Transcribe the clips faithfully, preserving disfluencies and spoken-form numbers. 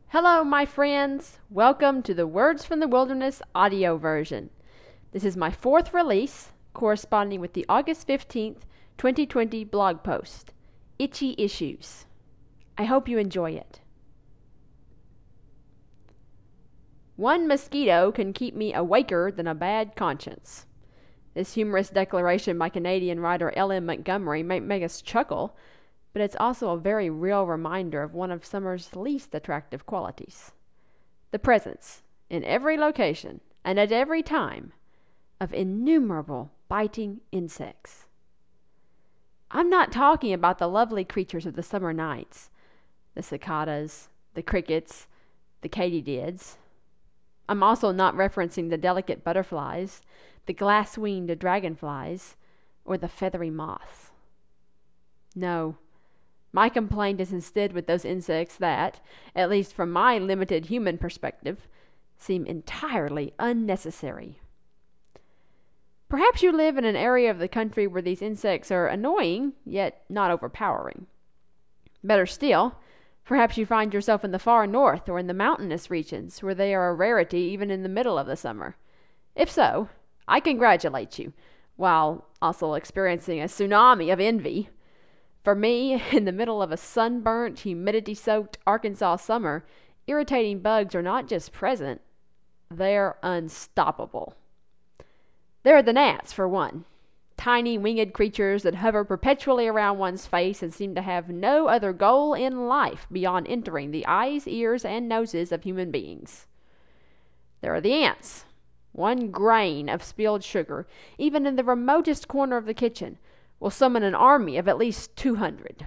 Hello, my friends. Welcome to the Words from the Wilderness audio version. This is my fourth release, corresponding with the August fifteenth, twenty twenty blog post, Itchy Issues. I hope you enjoy it. One mosquito can keep me awaker than a bad conscience. This humorous declaration by Canadian writer L M Montgomery might make us chuckle, but it's also a very real reminder of one of summer's least attractive qualities. The presence, in every location and at every time, of innumerable biting insects. I'm not talking about the lovely creatures of the summer nights, the cicadas, the crickets, the katydids. I'm also not referencing the delicate butterflies, the glass-winged dragonflies, or the feathery moths. No. My complaint is instead with those insects that, at least from my limited human perspective, seem entirely unnecessary. Perhaps you live in an area of the country where these insects are annoying, yet not overpowering. Better still, perhaps you find yourself in the far north or in the mountainous regions where they are a rarity even in the middle of the summer. If so, I congratulate you, while also experiencing a tsunami of envy. For me, in the middle of a sunburnt, humidity-soaked Arkansas summer, irritating bugs are not just present, they're unstoppable. There are the gnats, for one. Tiny winged creatures that hover perpetually around one's face and seem to have no other goal in life beyond entering the eyes, ears, and noses of human beings. There are the ants. One grain of spilled sugar, even in the remotest corner of the kitchen, will summon an army of at least two hundred.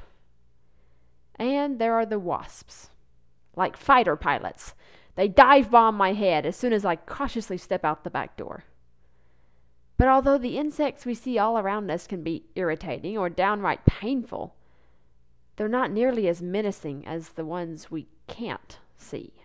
And there are the wasps. Like fighter pilots, they dive bomb my head as soon as I cautiously step out the back door. But although the insects we see all around us can be irritating or downright painful, they're not nearly as menacing as the ones we can't see.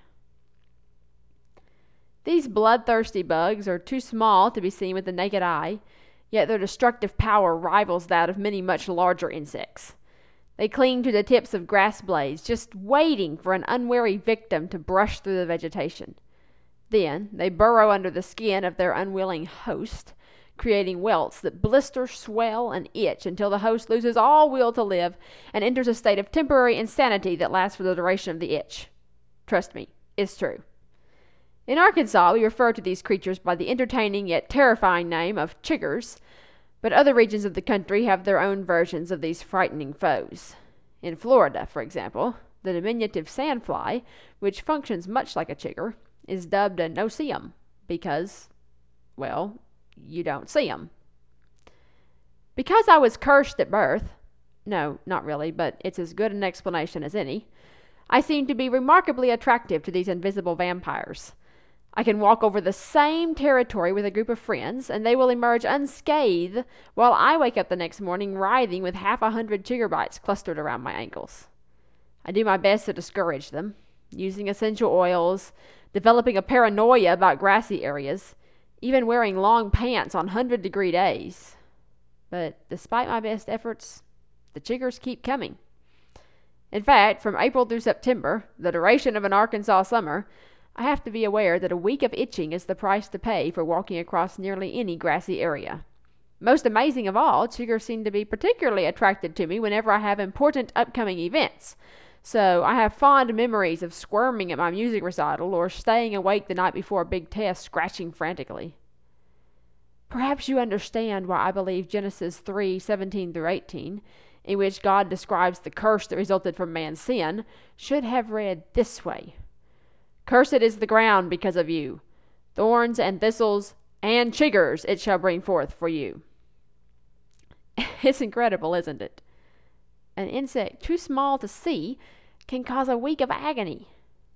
These bloodthirsty bugs are too small to be seen with the naked eye, yet their destructive power rivals that of many much larger insects. They cling to the tips of grass blades, just waiting for an unwary victim to brush through the vegetation. Then they burrow under the skin of their unwilling host, creating welts that blister, swell, and itch until the host loses all will to live and enters a state of temporary insanity that lasts for the duration of the itch. Trust me, it's true. In Arkansas, we refer to these creatures by the entertaining yet terrifying name of chiggers, but other regions of the country have their own versions of these frightening foes. In Florida, for example, the diminutive sandfly, which functions much like a chigger, is dubbed a no-see-um because, well, you don't see 'em. Because I was cursed at birth, no, not really, but it's as good an explanation as any, I seem to be remarkably attractive to these invisible vampires. I can walk over the same territory with a group of friends, and they will emerge unscathed, while I wake up the next morning writhing with half a hundred chigger bites clustered around my ankles. I do my best to discourage them, using essential oils, developing a paranoia about grassy areas, even wearing long pants on hundred-degree days. But despite my best efforts, the chiggers keep coming. In fact, from April through September, the duration of an Arkansas summer, I have to be aware that a week of itching is the price to pay for walking across nearly any grassy area. Most amazing of all, chiggers seem to be particularly attracted to me whenever I have important upcoming events. So I have fond memories of squirming at my music recital or staying awake the night before a big test scratching frantically. Perhaps you understand why I believe Genesis three seventeen through eighteen, in which God describes the curse that resulted from man's sin, should have read this way. Cursed is the ground because of you. Thorns and thistles and chiggers it shall bring forth for you. It's incredible, isn't it? An insect too small to see can cause a week of agony.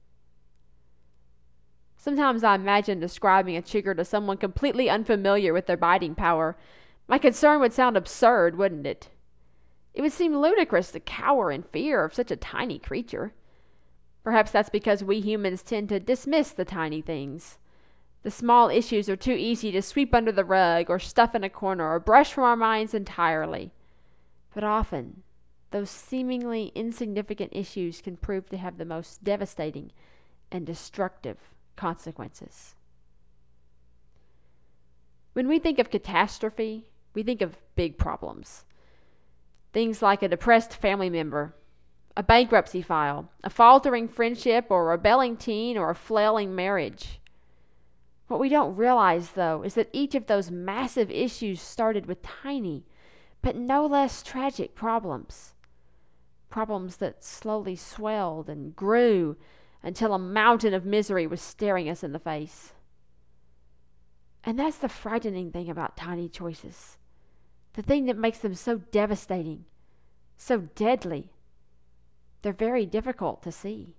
Sometimes I imagine describing a chigger to someone completely unfamiliar with their biting power. My concern would sound absurd, wouldn't it? It would seem ludicrous to cower in fear of such a tiny creature. Perhaps that's because we humans tend to dismiss the tiny things. The small issues are too easy to sweep under the rug or stuff in a corner or brush from our minds entirely. But often, those seemingly insignificant issues can prove to have the most devastating and destructive consequences. When we think of catastrophe, we think of big problems. Things like a depressed family member, a bankruptcy file, a faltering friendship, or a rebelling teen, or a flailing marriage. What we don't realize, though, is that each of those massive issues started with tiny, but no less tragic problems. Problems that slowly swelled and grew until a mountain of misery was staring us in the face. And that's the frightening thing about tiny choices. The thing that makes them so devastating, so deadly. They're very difficult to see.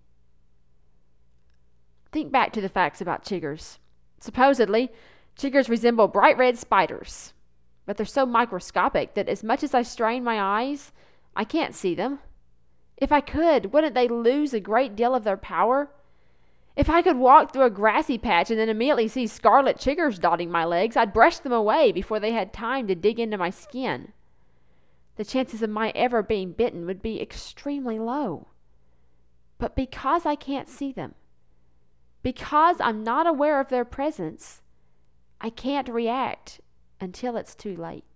Think back to the facts about chiggers. Supposedly, chiggers resemble bright red spiders, but they're so microscopic that as much as I strain my eyes, I can't see them. If I could, wouldn't they lose a great deal of their power? If I could walk through a grassy patch and then immediately see scarlet chiggers dotting my legs, I'd brush them away before they had time to dig into my skin. The chances of my ever being bitten would be extremely low. But because I can't see them, because I'm not aware of their presence, I can't react until it's too late.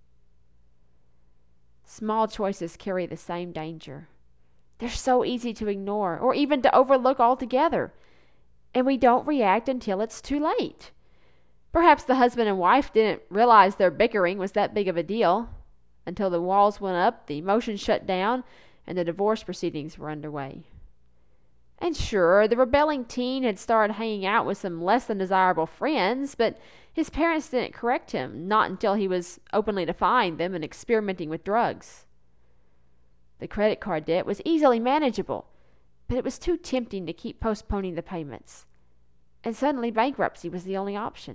Small choices carry the same danger. They're so easy to ignore or even to overlook altogether, and we don't react until it's too late. Perhaps the husband and wife didn't realize their bickering was that big of a deal until the walls went up, the emotions shut down, and the divorce proceedings were underway. And sure, the rebelling teen had started hanging out with some less than desirable friends, but his parents didn't correct him, not until he was openly defying them and experimenting with drugs. The credit card debt was easily manageable, but it was too tempting to keep postponing the payments. And suddenly bankruptcy was the only option.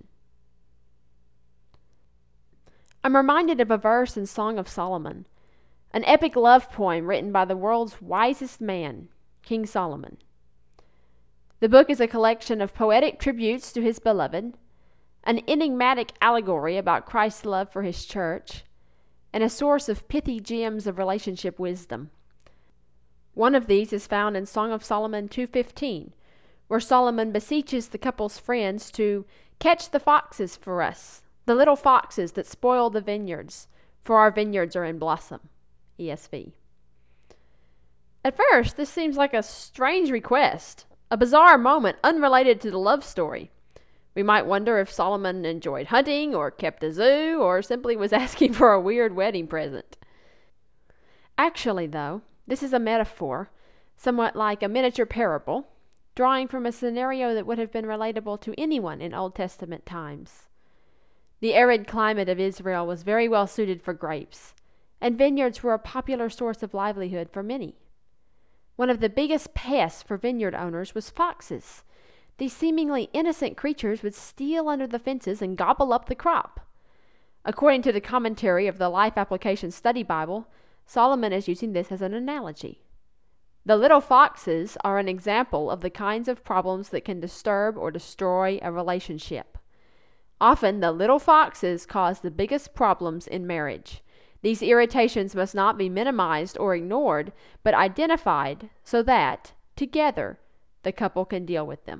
I'm reminded of a verse in Song of Solomon, an epic love poem written by the world's wisest man, King Solomon. The book is a collection of poetic tributes to his beloved, an enigmatic allegory about Christ's love for his church, and a source of pithy gems of relationship wisdom. One of these is found in Song of Solomon two fifteen, where Solomon beseeches the couple's friends to catch the foxes for us, the little foxes that spoil the vineyards, for our vineyards are in blossom. E S V. At first, this seems like a strange request, a bizarre moment unrelated to the love story. We might wonder if Solomon enjoyed hunting or kept a zoo or simply was asking for a weird wedding present. Actually, though, this is a metaphor, somewhat like a miniature parable, drawing from a scenario that would have been relatable to anyone in Old Testament times. The arid climate of Israel was very well suited for grapes, and vineyards were a popular source of livelihood for many. One of the biggest pests for vineyard owners was foxes. These seemingly innocent creatures would steal under the fences and gobble up the crop. According to the commentary of the Life Application Study Bible, Solomon is using this as an analogy. The little foxes are an example of the kinds of problems that can disturb or destroy a relationship. Often, the little foxes cause the biggest problems in marriage. These irritations must not be minimized or ignored, but identified so that, together, the couple can deal with them.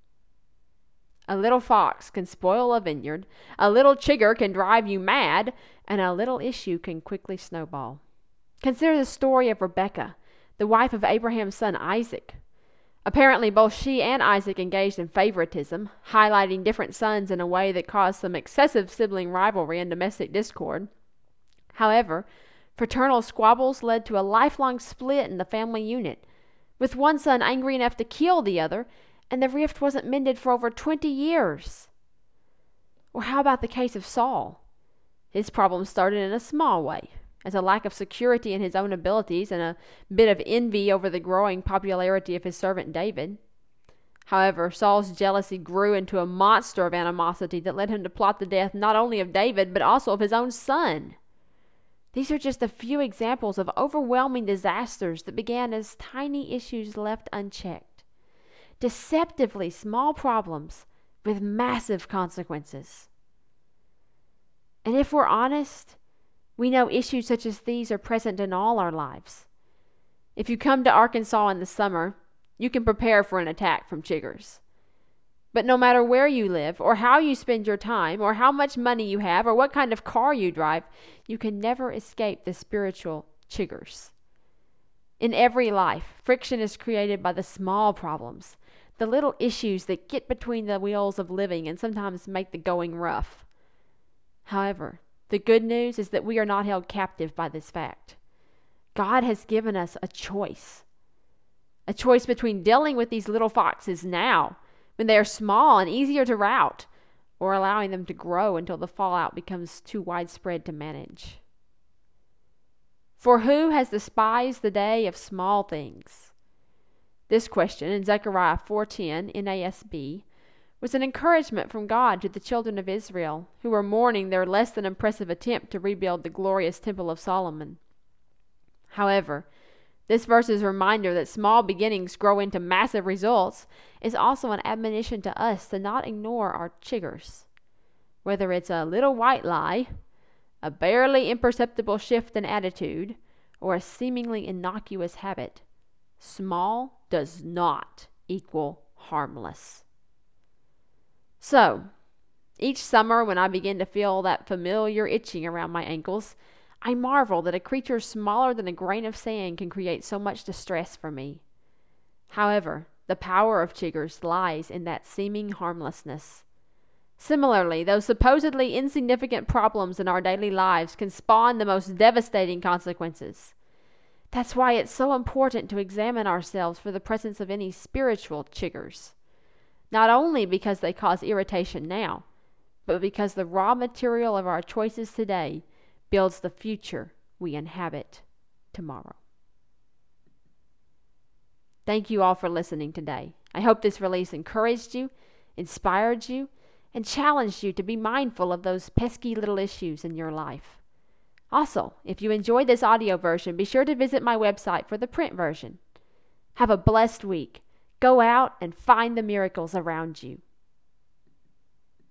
A little fox can spoil a vineyard, a little chigger can drive you mad, and a little issue can quickly snowball. Consider the story of Rebekah, the wife of Abraham's son Isaac. Apparently, both she and Isaac engaged in favoritism, highlighting different sons in a way that caused some excessive sibling rivalry and domestic discord. However, fraternal squabbles led to a lifelong split in the family unit, with one son angry enough to kill the other, and the rift wasn't mended for over twenty years. Or how about the case of Saul? His problem started in a small way, as a lack of security in his own abilities and a bit of envy over the growing popularity of his servant David. However, Saul's jealousy grew into a monster of animosity that led him to plot the death not only of David, but also of his own son. These are just a few examples of overwhelming disasters that began as tiny issues left unchecked. Deceptively small problems with massive consequences. And if we're honest, we know issues such as these are present in all our lives. If you come to Arkansas in the summer, you can prepare for an attack from chiggers. But no matter where you live, or how you spend your time, or how much money you have, or what kind of car you drive, you can never escape the spiritual chiggers. In every life, friction is created by the small problems, the little issues that get between the wheels of living and sometimes make the going rough. However, the good news is that we are not held captive by this fact. God has given us a choice. A choice between dealing with these little foxes now, when they are small and easier to rout, or allowing them to grow until the fallout becomes too widespread to manage. For who has despised the day of small things? This question in Zechariah four ten N A S B was an encouragement from God to the children of Israel, who were mourning their less than impressive attempt to rebuild the glorious Temple of Solomon. However, this verse's reminder that small beginnings grow into massive results is also an admonition to us to not ignore our chiggers. Whether it's a little white lie, a barely imperceptible shift in attitude, or a seemingly innocuous habit, small does not equal harmless. So, each summer when I begin to feel that familiar itching around my ankles, I marvel that a creature smaller than a grain of sand can create so much distress for me. However, the power of chiggers lies in that seeming harmlessness. Similarly, those supposedly insignificant problems in our daily lives can spawn the most devastating consequences. That's why it's so important to examine ourselves for the presence of any spiritual chiggers. Not only because they cause irritation now, but because the raw material of our choices today builds the future we inhabit tomorrow. Thank you all for listening today. I hope this release encouraged you, inspired you, and challenged you to be mindful of those pesky little issues in your life. Also, if you enjoyed this audio version, be sure to visit my website for the print version. Have a blessed week. Go out and find the miracles around you.